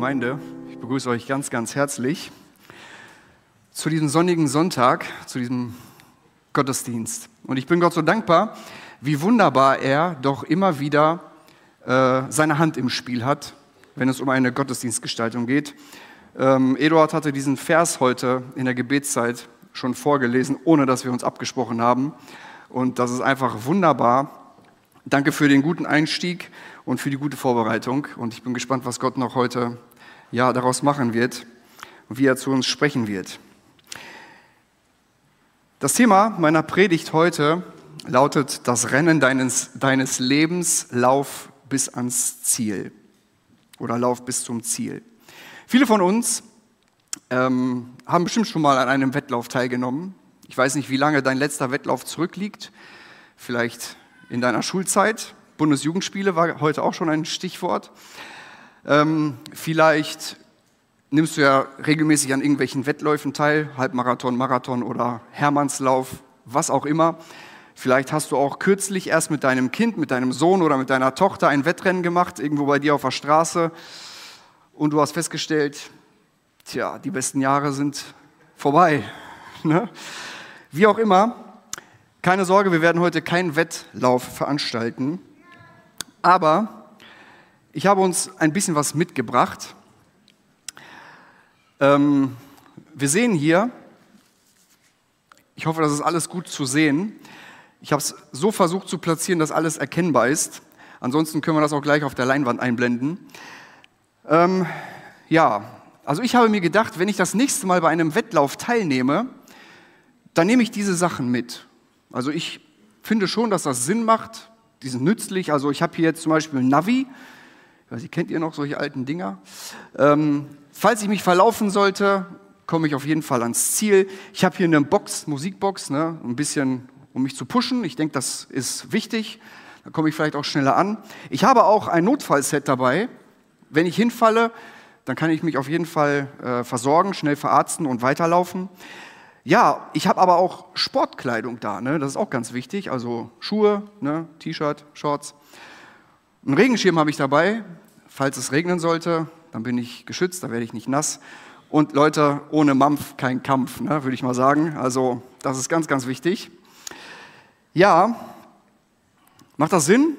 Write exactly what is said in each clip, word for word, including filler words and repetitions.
Gemeinde. Ich begrüße euch ganz, ganz herzlich zu diesem sonnigen Sonntag, zu diesem Gottesdienst. Und ich bin Gott so dankbar, wie wunderbar er doch immer wieder äh, seine Hand im Spiel hat, wenn es um eine Gottesdienstgestaltung geht. Ähm, Eduard hatte diesen Vers heute in der Gebetszeit schon vorgelesen, ohne dass wir uns abgesprochen haben. Und das ist einfach wunderbar. Danke für den guten Einstieg und für die gute Vorbereitung. Und ich bin gespannt, was Gott noch heute ja, daraus machen wird und wie er zu uns sprechen wird. Das Thema meiner Predigt heute lautet: Das Rennen deines, deines Lebens, lauf bis ans Ziel. Oder lauf bis zum Ziel. Viele von uns ähm, haben bestimmt schon mal an einem Wettlauf teilgenommen. Ich weiß nicht, wie lange dein letzter Wettlauf zurückliegt. Vielleicht in deiner Schulzeit. Bundesjugendspiele war heute auch schon ein Stichwort. Ähm, vielleicht nimmst du ja regelmäßig an irgendwelchen Wettläufen teil, Halbmarathon, Marathon oder Hermannslauf, was auch immer. Vielleicht hast du auch kürzlich erst mit deinem Kind, mit deinem Sohn oder mit deiner Tochter ein Wettrennen gemacht, irgendwo bei dir auf der Straße. Und du hast festgestellt, tja, die besten Jahre sind vorbei. Ne? Wie auch immer, keine Sorge, wir werden heute keinen Wettlauf veranstalten. Aber ich habe uns ein bisschen was mitgebracht. Ähm, wir sehen hier, ich hoffe, das ist alles gut zu sehen. Ich habe es so versucht zu platzieren, dass alles erkennbar ist. Ansonsten können wir das auch gleich auf der Leinwand einblenden. Ähm, ja, also ich habe mir gedacht, wenn ich das nächste Mal bei einem Wettlauf teilnehme, dann nehme ich diese Sachen mit. Also ich finde schon, dass das Sinn macht. Die sind nützlich. Also ich habe hier jetzt zum Beispiel ein Navi. Ich weiß nicht, kennt ihr noch solche alten Dinger? Ähm, falls ich mich verlaufen sollte, komme ich auf jeden Fall ans Ziel. Ich habe hier eine Box, Musikbox, ne, ein bisschen, um mich zu pushen. Ich denke, das ist wichtig. Da komme ich vielleicht auch schneller an. Ich habe auch ein Notfallset dabei. Wenn ich hinfalle, dann kann ich mich auf jeden Fall äh, versorgen, schnell verarzten und weiterlaufen. Ja, ich habe aber auch Sportkleidung da, ne? Das ist auch ganz wichtig, also Schuhe, ne? T-Shirt, Shorts. Einen Regenschirm habe ich dabei, falls es regnen sollte, dann bin ich geschützt, da werde ich nicht nass. Und Leute, ohne Mampf kein Kampf, ne? Würde ich mal sagen, also das ist ganz, ganz wichtig. Ja, macht das Sinn?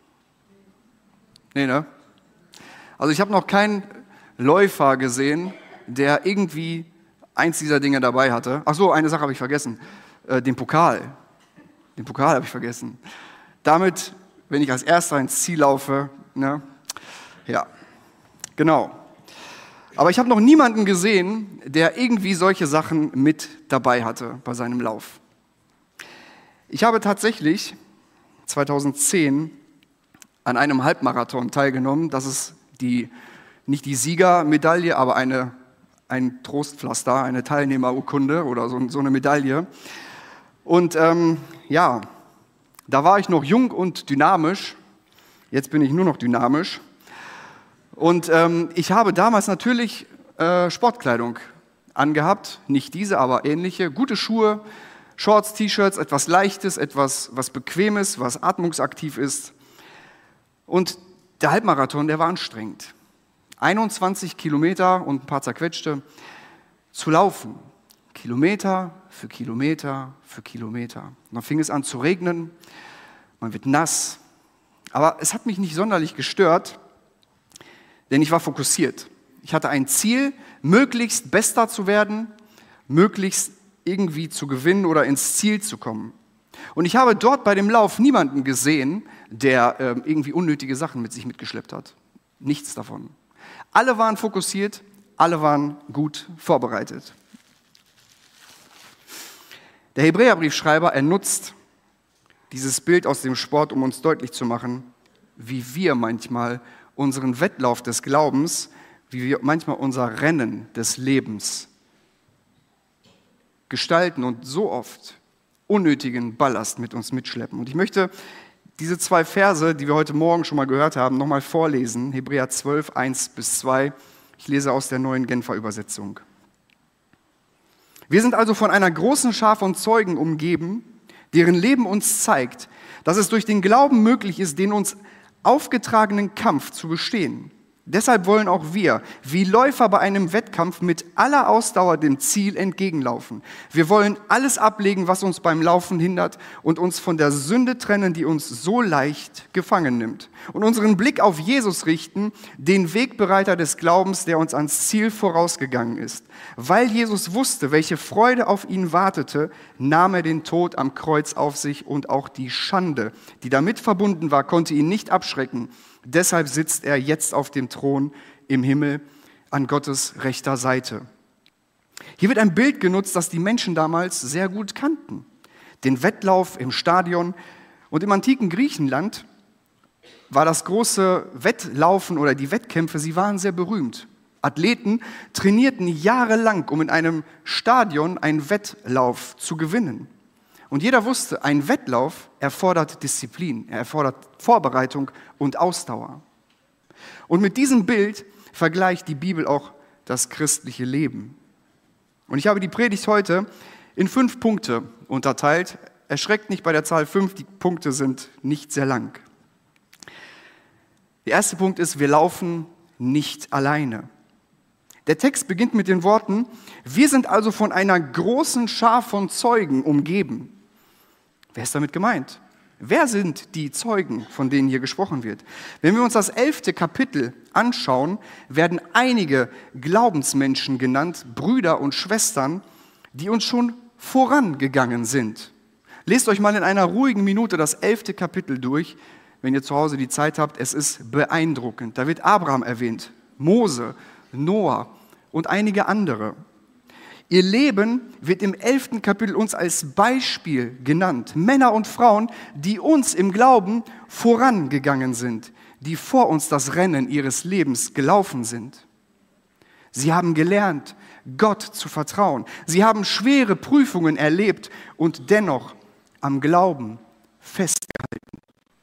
Nee, ne? Also ich habe noch keinen Läufer gesehen, der irgendwie eins dieser Dinge dabei hatte. Ach so, eine Sache habe ich vergessen. Äh, den Pokal. Den Pokal habe ich vergessen. Damit, wenn ich als Erster ins Ziel laufe, ne? Ja, genau. Aber ich habe noch niemanden gesehen, der irgendwie solche Sachen mit dabei hatte bei seinem Lauf. Ich habe tatsächlich zweitausendzehn an einem Halbmarathon teilgenommen. Das ist die, nicht die Siegermedaille, aber eine ein Trostpflaster, eine Teilnehmerurkunde oder so, so eine Medaille. Und ähm, ja, da war ich noch jung und dynamisch. Jetzt bin ich nur noch dynamisch. Und ähm, ich habe damals natürlich äh, Sportkleidung angehabt. Nicht diese, aber ähnliche. Gute Schuhe, Shorts, T-Shirts, etwas Leichtes, etwas was Bequemes, was atmungsaktiv ist. Und der Halbmarathon, der war anstrengend. einundzwanzig Kilometer und ein paar zerquetschte zu laufen. Kilometer für Kilometer für Kilometer. Und dann fing es an zu regnen, man wird nass. Aber es hat mich nicht sonderlich gestört, denn ich war fokussiert. Ich hatte ein Ziel, möglichst Bester zu werden, möglichst irgendwie zu gewinnen oder ins Ziel zu kommen. Und ich habe dort bei dem Lauf niemanden gesehen, der äh, irgendwie unnötige Sachen mit sich mitgeschleppt hat. Nichts davon. Alle waren fokussiert, alle waren gut vorbereitet. Der Hebräerbriefschreiber, er nutzt dieses Bild aus dem Sport, um uns deutlich zu machen, wie wir manchmal unseren Wettlauf des Glaubens, wie wir manchmal unser Rennen des Lebens gestalten und so oft unnötigen Ballast mit uns mitschleppen. Und ich möchte diese zwei Verse, die wir heute Morgen schon mal gehört haben, nochmal vorlesen. Hebräer zwölf, eins bis zwei. Ich lese aus der neuen Genfer Übersetzung. Wir sind also von einer großen Schar von Zeugen umgeben, deren Leben uns zeigt, dass es durch den Glauben möglich ist, den uns aufgetragenen Kampf zu bestehen. Deshalb wollen auch wir, wie Läufer bei einem Wettkampf, mit aller Ausdauer dem Ziel entgegenlaufen. Wir wollen alles ablegen, was uns beim Laufen hindert und uns von der Sünde trennen, die uns so leicht gefangen nimmt. Und unseren Blick auf Jesus richten, den Wegbereiter des Glaubens, der uns ans Ziel vorausgegangen ist. Weil Jesus wusste, welche Freude auf ihn wartete, nahm er den Tod am Kreuz auf sich, und auch die Schande, die damit verbunden war, konnte ihn nicht abschrecken. Deshalb sitzt er jetzt auf dem Thron im Himmel an Gottes rechter Seite. Hier wird ein Bild genutzt, das die Menschen damals sehr gut kannten. Den Wettlauf im Stadion. Und im antiken Griechenland war das große Wettlaufen oder die Wettkämpfe, sie waren sehr berühmt. Athleten trainierten jahrelang, um in einem Stadion einen Wettlauf zu gewinnen. Und jeder wusste, ein Wettlauf erfordert Disziplin, er erfordert Vorbereitung und Ausdauer. Und mit diesem Bild vergleicht die Bibel auch das christliche Leben. Und ich habe die Predigt heute in fünf Punkte unterteilt. Erschreckt nicht bei der Zahl fünf, die Punkte sind nicht sehr lang. Der erste Punkt ist, wir laufen nicht alleine. Der Text beginnt mit den Worten: Wir sind also von einer großen Schar von Zeugen umgeben. Wer ist damit gemeint? Wer sind die Zeugen, von denen hier gesprochen wird? Wenn wir uns das elfte Kapitel anschauen, werden einige Glaubensmenschen genannt, Brüder und Schwestern, die uns schon vorangegangen sind. Lest euch mal in einer ruhigen Minute das elfte Kapitel durch, wenn ihr zu Hause die Zeit habt. Es ist beeindruckend. Da wird Abraham erwähnt, Mose, Noah und einige andere. Ihr Leben wird im elften Kapitel uns als Beispiel genannt. Männer und Frauen, die uns im Glauben vorangegangen sind, die vor uns das Rennen ihres Lebens gelaufen sind. Sie haben gelernt, Gott zu vertrauen. Sie haben schwere Prüfungen erlebt und dennoch am Glauben festgehalten.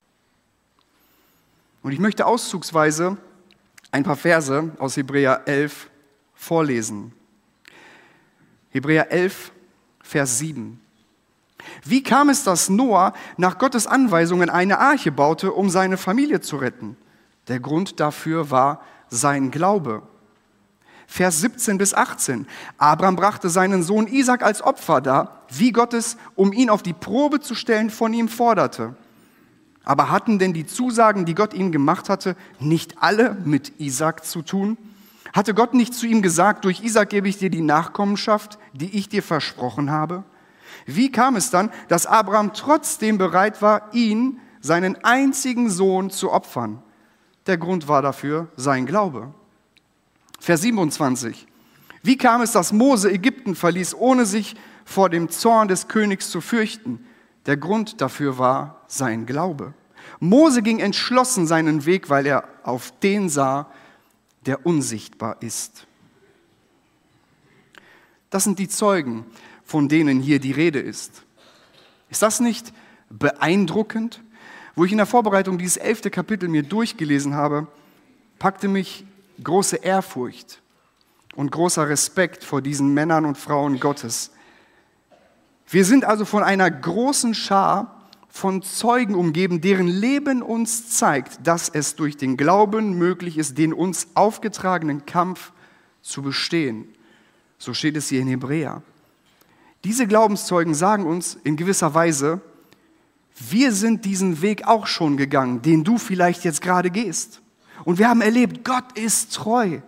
Und ich möchte auszugsweise ein paar Verse aus Hebräer elf vorlesen. Hebräer elf, Vers sieben. Wie kam es, dass Noah nach Gottes Anweisungen eine Arche baute, um seine Familie zu retten? Der Grund dafür war sein Glaube. Vers siebzehn bis achtzehn. Abraham brachte seinen Sohn Isaac als Opfer dar, wie Gott es, um ihn auf die Probe zu stellen, von ihm forderte. Aber hatten denn die Zusagen, die Gott ihm gemacht hatte, nicht alle mit Isaac zu tun? Hatte Gott nicht zu ihm gesagt, durch Isaac gebe ich dir die Nachkommenschaft, die ich dir versprochen habe? Wie kam es dann, dass Abraham trotzdem bereit war, ihn, seinen einzigen Sohn, zu opfern? Der Grund war dafür sein Glaube. Vers siebenundzwanzig. Wie kam es, dass Mose Ägypten verließ, ohne sich vor dem Zorn des Königs zu fürchten? Der Grund dafür war sein Glaube. Mose ging entschlossen seinen Weg, weil er auf den sah, der unsichtbar ist. Das sind die Zeugen, von denen hier die Rede ist. Ist das nicht beeindruckend? Wo ich in der Vorbereitung dieses elfte Kapitel mir durchgelesen habe, packte mich große Ehrfurcht und großer Respekt vor diesen Männern und Frauen Gottes. Wir sind also von einer großen Schar von Zeugen umgeben, deren Leben uns zeigt, dass es durch den Glauben möglich ist, den uns aufgetragenen Kampf zu bestehen. So steht es hier in Hebräer. Diese Glaubenszeugen sagen uns in gewisser Weise, wir sind diesen Weg auch schon gegangen, den du vielleicht jetzt gerade gehst. Und wir haben erlebt, Gott ist treu.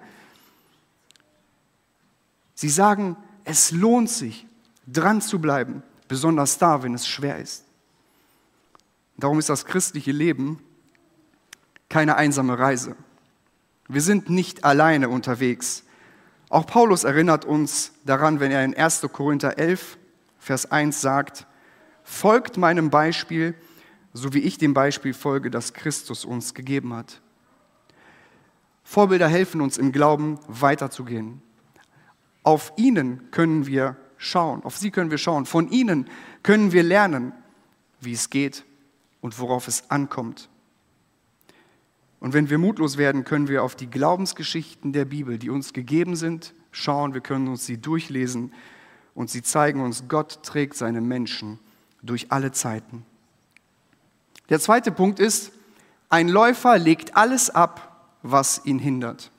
Sie sagen, es lohnt sich, dran zu bleiben, besonders da, wenn es schwer ist. Darum ist das christliche Leben keine einsame Reise. Wir sind nicht alleine unterwegs. Auch Paulus erinnert uns daran, wenn er in erster Korinther elf, Vers eins sagt, folgt meinem Beispiel, so wie ich dem Beispiel folge, das Christus uns gegeben hat. Vorbilder helfen uns im Glauben weiterzugehen. Auf ihnen können wir schauen, auf sie können wir schauen. Von ihnen können wir lernen, wie es geht und worauf es ankommt. Und wenn wir mutlos werden, können wir auf die Glaubensgeschichten der Bibel, die uns gegeben sind, schauen. Wir können uns sie durchlesen und sie zeigen uns, Gott trägt seine Menschen durch alle Zeiten. Der zweite Punkt ist, ein Läufer legt alles ab, was ihn hindert.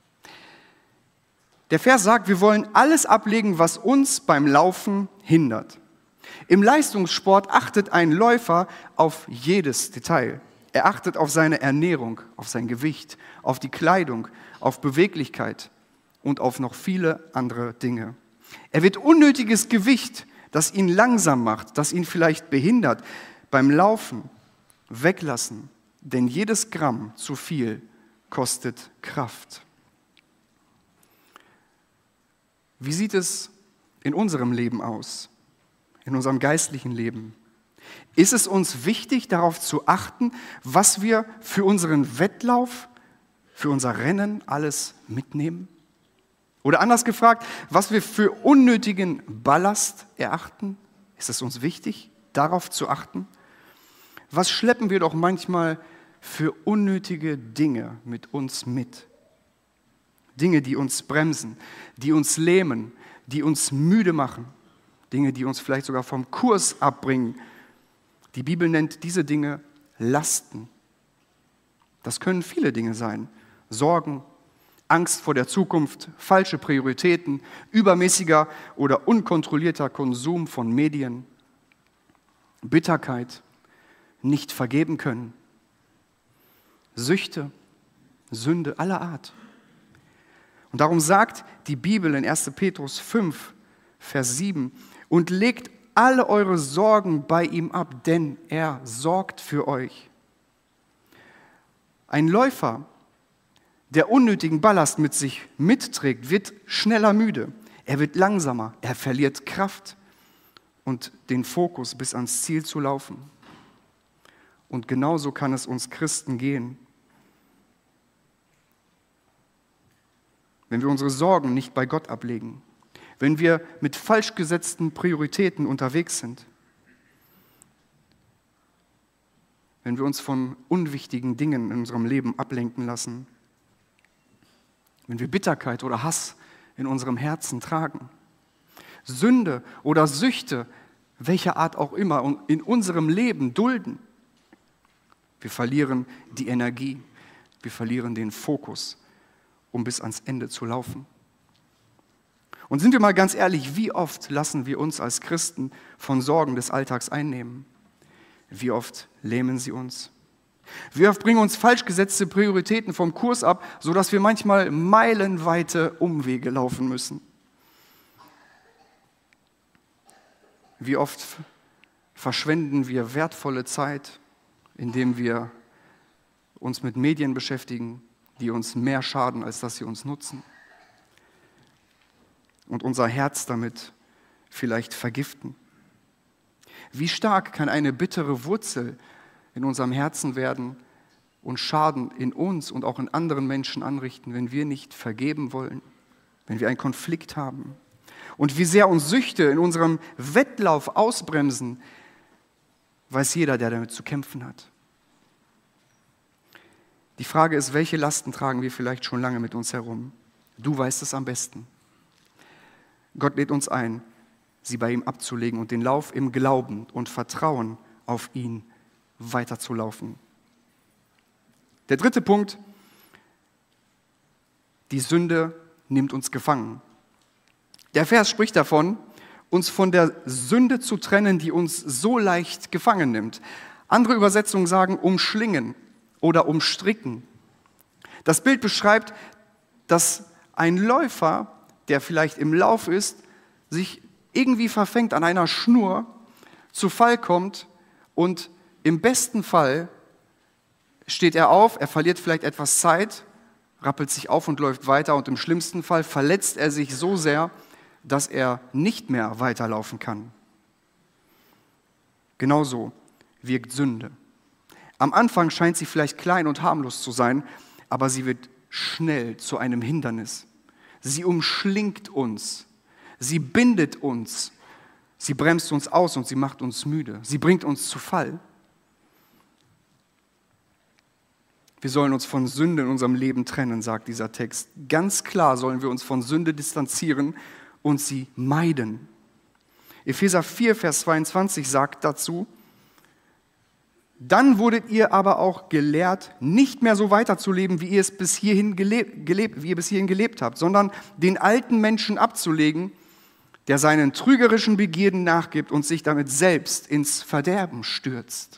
Der Vers sagt, wir wollen alles ablegen, was uns beim Laufen hindert. Im Leistungssport achtet ein Läufer auf jedes Detail. Er achtet auf seine Ernährung, auf sein Gewicht, auf die Kleidung, auf Beweglichkeit und auf noch viele andere Dinge. Er wird unnötiges Gewicht, das ihn langsam macht, das ihn vielleicht behindert, beim Laufen weglassen, denn jedes Gramm zu viel kostet Kraft. Wie sieht es in unserem Leben aus, in unserem geistlichen Leben? Ist es uns wichtig, darauf zu achten, was wir für unseren Wettlauf, für unser Rennen alles mitnehmen? Oder anders gefragt, was wir für unnötigen Ballast erachten? Ist es uns wichtig, darauf zu achten? Was schleppen wir doch manchmal für unnötige Dinge mit uns mit? Dinge, die uns bremsen, die uns lähmen, die uns müde machen, Dinge, die uns vielleicht sogar vom Kurs abbringen. Die Bibel nennt diese Dinge Lasten. Das können viele Dinge sein. Sorgen, Angst vor der Zukunft, falsche Prioritäten, übermäßiger oder unkontrollierter Konsum von Medien, Bitterkeit, nicht vergeben können, Süchte, Sünde aller Art. Und darum sagt die Bibel in erster Petrus fünf, Vers sieben, und legt alle eure Sorgen bei ihm ab, denn er sorgt für euch. Ein Läufer, der unnötigen Ballast mit sich mitträgt, wird schneller müde. Er wird langsamer, er verliert Kraft und den Fokus, bis ans Ziel zu laufen. Und genauso kann es uns Christen gehen. Wenn wir unsere Sorgen nicht bei Gott ablegen, wenn wir mit falsch gesetzten Prioritäten unterwegs sind, wenn wir uns von unwichtigen Dingen in unserem Leben ablenken lassen, wenn wir Bitterkeit oder Hass in unserem Herzen tragen, Sünde oder Süchte, welcher Art auch immer, in unserem Leben dulden, wir verlieren die Energie, wir verlieren den Fokus, um bis ans Ende zu laufen. Und sind wir mal ganz ehrlich, wie oft lassen wir uns als Christen von Sorgen des Alltags einnehmen? Wie oft lähmen sie uns? Wie oft bringen uns falsch gesetzte Prioritäten vom Kurs ab, sodass wir manchmal meilenweite Umwege laufen müssen? Wie oft verschwenden wir wertvolle Zeit, indem wir uns mit Medien beschäftigen, die uns mehr schaden, als dass sie uns nutzen? Und unser Herz damit vielleicht vergiften. Wie stark kann eine bittere Wurzel in unserem Herzen werden und Schaden in uns und auch in anderen Menschen anrichten, wenn wir nicht vergeben wollen, wenn wir einen Konflikt haben? Und wie sehr uns Süchte in unserem Wettlauf ausbremsen, weiß jeder, der damit zu kämpfen hat. Die Frage ist, welche Lasten tragen wir vielleicht schon lange mit uns herum? Du weißt es am besten. Gott lädt uns ein, sie bei ihm abzulegen und den Lauf im Glauben und Vertrauen auf ihn weiterzulaufen. Der dritte Punkt, die Sünde nimmt uns gefangen. Der Vers spricht davon, uns von der Sünde zu trennen, die uns so leicht gefangen nimmt. Andere Übersetzungen sagen umschlingen oder umstricken. Das Bild beschreibt, dass ein Läufer, der vielleicht im Lauf ist, sich irgendwie verfängt an einer Schnur, zu Fall kommt und im besten Fall steht er auf, er verliert vielleicht etwas Zeit, rappelt sich auf und läuft weiter und im schlimmsten Fall verletzt er sich so sehr, dass er nicht mehr weiterlaufen kann. Genauso wirkt Sünde. Am Anfang scheint sie vielleicht klein und harmlos zu sein, aber sie wird schnell zu einem Hindernis. Sie umschlingt uns, sie bindet uns, sie bremst uns aus und sie macht uns müde. Sie bringt uns zu Fall. Wir sollen uns von Sünde in unserem Leben trennen, sagt dieser Text. Ganz klar sollen wir uns von Sünde distanzieren und sie meiden. Epheser vier, Vers zweiundzwanzig sagt dazu, Dann wurdet ihr aber auch gelehrt, nicht mehr so weiterzuleben, wie ihr es bis hierhin gelebt, gelebt, wie ihr bis hierhin gelebt habt, sondern den alten Menschen abzulegen, der seinen trügerischen Begierden nachgibt und sich damit selbst ins Verderben stürzt.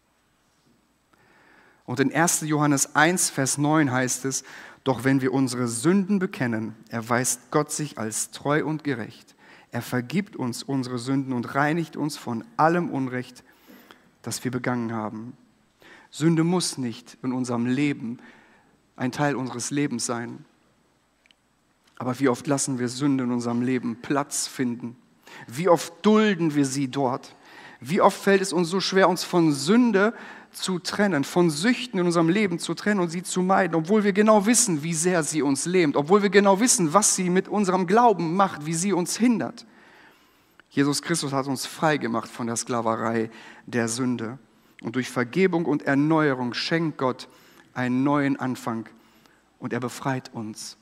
Und in erster Johannes eins, Vers neun heißt es, doch wenn wir unsere Sünden bekennen, erweist Gott sich als treu und gerecht. Er vergibt uns unsere Sünden und reinigt uns von allem Unrecht, das wir begangen haben. Sünde muss nicht in unserem Leben ein Teil unseres Lebens sein. Aber wie oft lassen wir Sünde in unserem Leben Platz finden? Wie oft dulden wir sie dort? Wie oft fällt es uns so schwer, uns von Sünde zu trennen, von Süchten in unserem Leben zu trennen und sie zu meiden, obwohl wir genau wissen, wie sehr sie uns lähmt, obwohl wir genau wissen, was sie mit unserem Glauben macht, wie sie uns hindert. Jesus Christus hat uns frei gemacht von der Sklaverei der Sünde. Und durch Vergebung und Erneuerung schenkt Gott einen neuen Anfang und er befreit uns.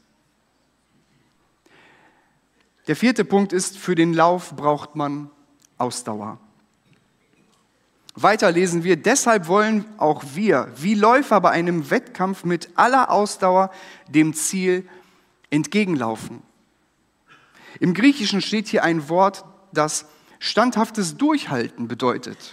Der vierte Punkt ist, für den Lauf braucht man Ausdauer. Weiter lesen wir, deshalb wollen auch wir, wie Läufer bei einem Wettkampf mit aller Ausdauer dem Ziel entgegenlaufen. Im Griechischen steht hier ein Wort, das standhaftes Durchhalten bedeutet.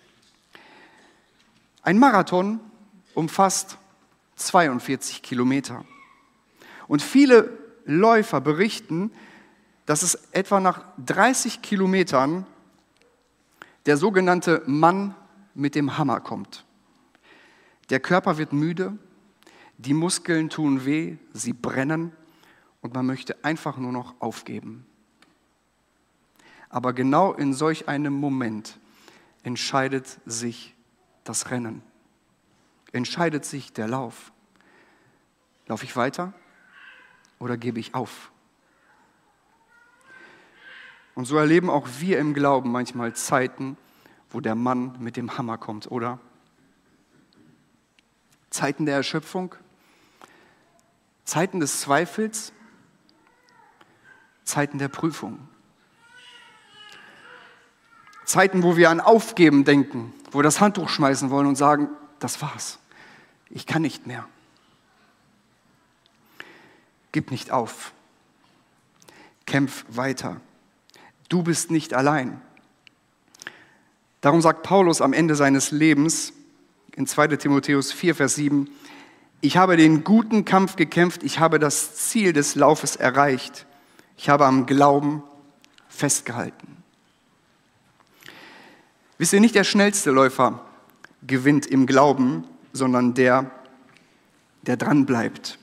Ein Marathon umfasst zweiundvierzig Kilometer. Und viele Läufer berichten, dass es etwa nach dreißig Kilometern der sogenannte Mann mit dem Hammer kommt. Der Körper wird müde, die Muskeln tun weh, sie brennen und man möchte einfach nur noch aufgeben. Aber genau in solch einem Moment entscheidet sich das Rennen, entscheidet sich der Lauf. Laufe ich weiter oder gebe ich auf? Und so erleben auch wir im Glauben manchmal Zeiten, wo der Mann mit dem Hammer kommt, oder? Zeiten der Erschöpfung, Zeiten des Zweifels, Zeiten der Prüfung. Zeiten, wo wir an Aufgeben denken, wo wir das Handtuch schmeißen wollen und sagen, das war's, ich kann nicht mehr. Gib nicht auf, kämpf weiter. Du bist nicht allein. Darum sagt Paulus am Ende seines Lebens in zweiter Timotheus vier, Vers sieben, ich habe den guten Kampf gekämpft, ich habe das Ziel des Laufes erreicht, ich habe am Glauben festgehalten. Wisst ihr, nicht der schnellste Läufer gewinnt im Glauben, sondern der, der dran bleibt.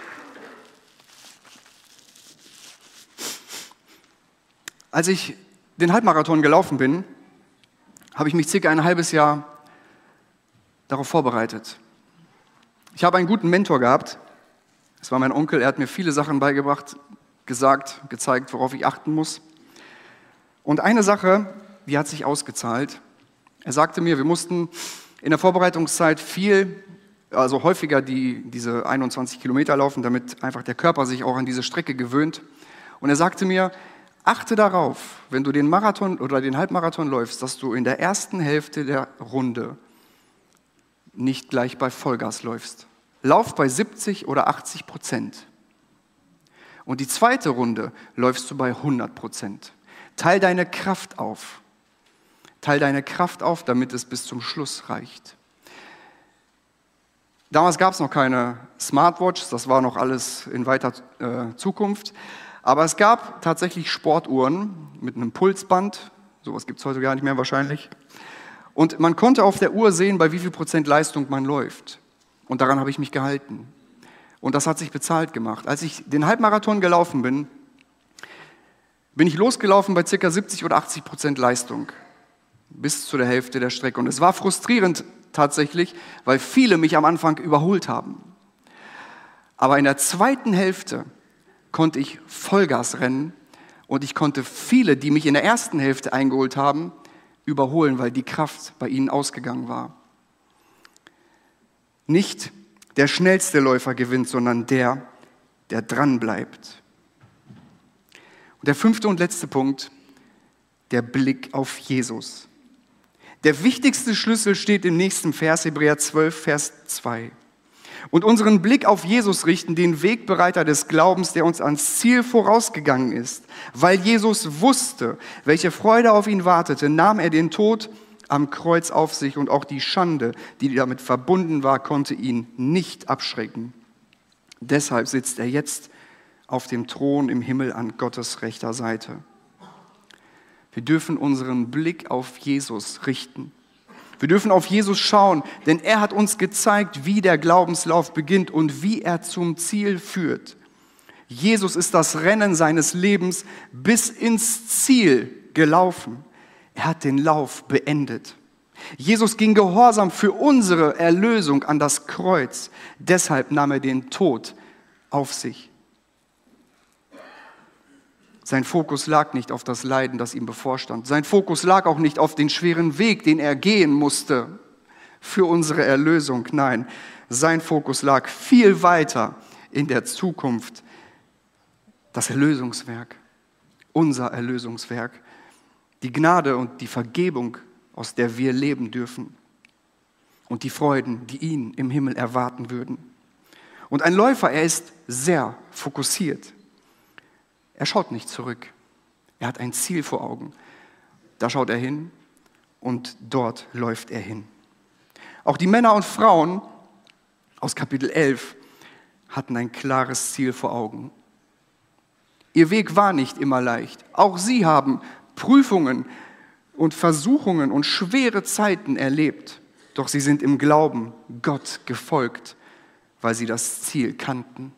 Als ich den Halbmarathon gelaufen bin, habe ich mich circa ein halbes Jahr darauf vorbereitet. Ich habe einen guten Mentor gehabt. Es war mein Onkel, er hat mir viele Sachen beigebracht, gesagt, gezeigt, worauf ich achten muss. Und eine Sache, die hat sich ausgezahlt. Er sagte mir, wir mussten in der Vorbereitungszeit viel, also häufiger die, diese einundzwanzig Kilometer laufen, damit einfach der Körper sich auch an diese Strecke gewöhnt. Und er sagte mir, achte darauf, wenn du den Marathon oder den Halbmarathon läufst, dass du in der ersten Hälfte der Runde nicht gleich bei Vollgas läufst. Lauf bei siebzig oder achtzig Prozent. Und die zweite Runde läufst du bei hundert Prozent. Teil deine Kraft auf. Teil deine Kraft auf, damit es bis zum Schluss reicht. Damals gab es noch keine Smartwatch, das war noch alles in weiter äh, Zukunft. Aber es gab tatsächlich Sportuhren mit einem Pulsband, sowas gibt es heute gar nicht mehr wahrscheinlich. Und man konnte auf der Uhr sehen, bei wie viel Prozent Leistung man läuft. Und daran habe ich mich gehalten. Und das hat sich bezahlt gemacht. Als ich den Halbmarathon gelaufen bin, bin ich losgelaufen bei ca. siebzig oder achtzig Prozent Leistung. Bis zu der Hälfte der Strecke. Und es war frustrierend tatsächlich, weil viele mich am Anfang überholt haben. Aber in der zweiten Hälfte konnte ich Vollgas rennen und ich konnte viele, die mich in der ersten Hälfte eingeholt haben, überholen, weil die Kraft bei ihnen ausgegangen war. Nicht der schnellste Läufer gewinnt, sondern der, der dran bleibt. Und der fünfte und letzte Punkt, der Blick auf Jesus. Der wichtigste Schlüssel steht im nächsten Vers, Hebräer zwölf, Vers zwei. Und unseren Blick auf Jesus richten, den Wegbereiter des Glaubens, der uns ans Ziel vorausgegangen ist. Weil Jesus wusste, welche Freude auf ihn wartete, nahm er den Tod am Kreuz auf sich und auch die Schande, die damit verbunden war, konnte ihn nicht abschrecken. Deshalb sitzt er jetzt auf dem Thron im Himmel an Gottes rechter Seite. Wir dürfen unseren Blick auf Jesus richten. Wir dürfen auf Jesus schauen, denn er hat uns gezeigt, wie der Glaubenslauf beginnt und wie er zum Ziel führt. Jesus ist das Rennen seines Lebens bis ins Ziel gelaufen. Er hat den Lauf beendet. Jesus ging gehorsam für unsere Erlösung an das Kreuz. Deshalb nahm er den Tod auf sich. Sein Fokus lag nicht auf das Leiden, das ihm bevorstand. Sein Fokus lag auch nicht auf den schweren Weg, den er gehen musste für unsere Erlösung. Nein, sein Fokus lag viel weiter in der Zukunft. Das Erlösungswerk, unser Erlösungswerk, die Gnade und die Vergebung, aus der wir leben dürfen und die Freuden, die ihn im Himmel erwarten würden. Und ein Läufer, er ist sehr fokussiert. Er schaut nicht zurück. Er hat ein Ziel vor Augen. Da schaut er hin und dort läuft er hin. Auch die Männer und Frauen aus Kapitel elf hatten ein klares Ziel vor Augen. Ihr Weg war nicht immer leicht. Auch sie haben Prüfungen und Versuchungen und schwere Zeiten erlebt. Doch sie sind im Glauben Gott gefolgt, weil sie das Ziel kannten.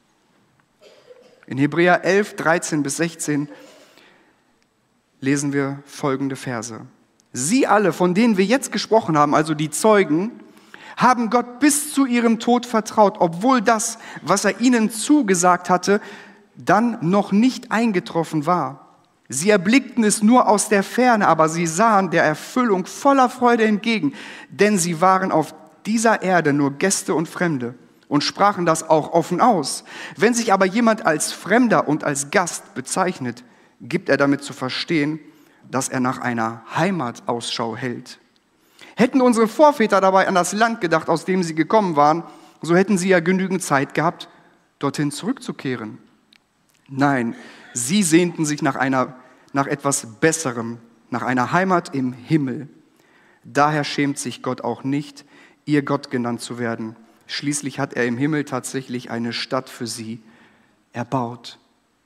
In Hebräer elf, dreizehn bis sechzehn lesen wir folgende Verse. Sie alle, von denen wir jetzt gesprochen haben, also die Zeugen, haben Gott bis zu ihrem Tod vertraut, obwohl das, was er ihnen zugesagt hatte, dann noch nicht eingetroffen war. Sie erblickten es nur aus der Ferne, aber sie sahen der Erfüllung voller Freude entgegen, denn sie waren auf dieser Erde nur Gäste und Fremde und sprachen das auch offen aus. Wenn sich aber jemand als Fremder und als Gast bezeichnet, gibt er damit zu verstehen, dass er nach einer Heimat Ausschau hält. Hätten unsere Vorväter dabei an das Land gedacht, aus dem sie gekommen waren, so hätten sie ja genügend Zeit gehabt, dorthin zurückzukehren. Nein, sie sehnten sich nach einer, nach etwas Besserem, nach einer Heimat im Himmel. Daher schämt sich Gott auch nicht, ihr Gott genannt zu werden. Schließlich hat er im Himmel tatsächlich eine Stadt für sie erbaut.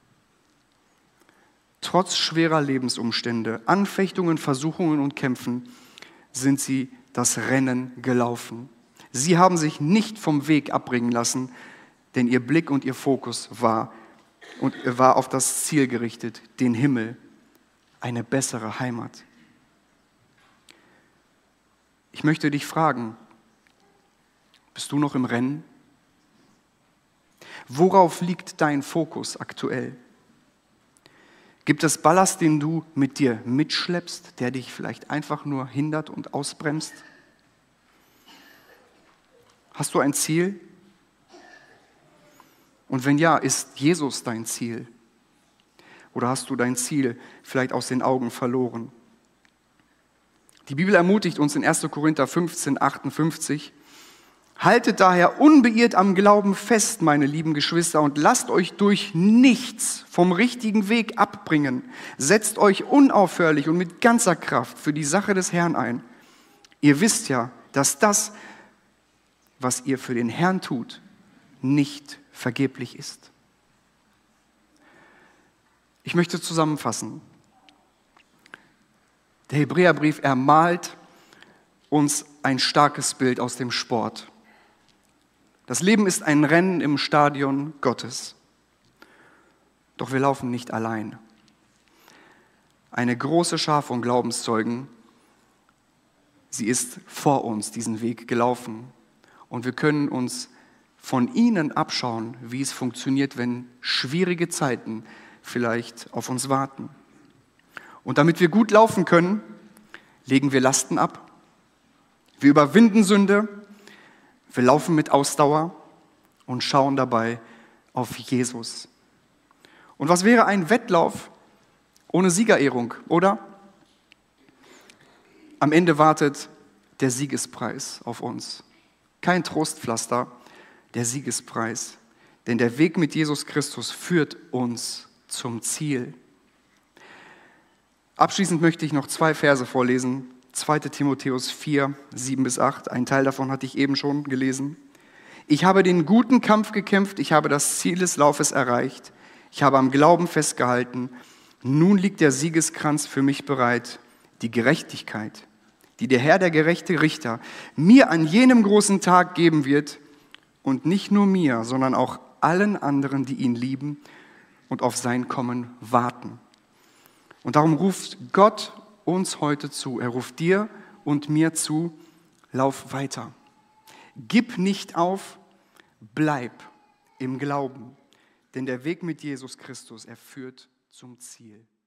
Trotz schwerer Lebensumstände, Anfechtungen, Versuchungen und Kämpfen sind sie das Rennen gelaufen. Sie haben sich nicht vom Weg abbringen lassen, denn ihr Blick und ihr Fokus war, und war auf das Ziel gerichtet, den Himmel, eine bessere Heimat. Ich möchte dich fragen, bist du noch im Rennen? Worauf liegt dein Fokus aktuell? Gibt es Ballast, den du mit dir mitschleppst, der dich vielleicht einfach nur hindert und ausbremst? Hast du ein Ziel? Und wenn ja, ist Jesus dein Ziel? Oder hast du dein Ziel vielleicht aus den Augen verloren? Die Bibel ermutigt uns in erster Korinther fünfzehn, achtundfünfzig, haltet daher unbeirrt am Glauben fest, meine lieben Geschwister, und lasst euch durch nichts vom richtigen Weg abbringen. Setzt euch unaufhörlich und mit ganzer Kraft für die Sache des Herrn ein. Ihr wisst ja, dass das, was ihr für den Herrn tut, nicht vergeblich ist. Ich möchte zusammenfassen. Der Hebräerbrief ermalt uns ein starkes Bild aus dem Sport. Das Leben ist ein Rennen im Stadion Gottes. Doch wir laufen nicht allein. Eine große Schar von Glaubenszeugen, sie ist vor uns diesen Weg gelaufen. Und wir können uns von ihnen abschauen, wie es funktioniert, wenn schwierige Zeiten vielleicht auf uns warten. Und damit wir gut laufen können, legen wir Lasten ab. Wir überwinden Sünde, wir laufen mit Ausdauer und schauen dabei auf Jesus. Und was wäre ein Wettlauf ohne Siegerehrung, oder? am Ende wartet der Siegespreis auf uns. Kein Trostpflaster, der Siegespreis. Denn der Weg mit Jesus Christus führt uns zum Ziel. Abschließend möchte ich noch zwei Verse vorlesen. zweiter Timotheus vier, sieben bis acht. Ein Teil davon hatte ich eben schon gelesen. Ich habe den guten Kampf gekämpft, ich habe das Ziel des Laufes erreicht. Ich habe am Glauben festgehalten. Nun liegt der Siegeskranz für mich bereit, die Gerechtigkeit, die der Herr, der gerechte Richter, mir an jenem großen Tag geben wird und nicht nur mir, sondern auch allen anderen, die ihn lieben und auf sein Kommen warten. Und darum ruft Gott uns heute zu. Er ruft dir und mir zu, lauf weiter. Gib nicht auf, bleib im Glauben, denn der Weg mit Jesus Christus, er führt zum Ziel.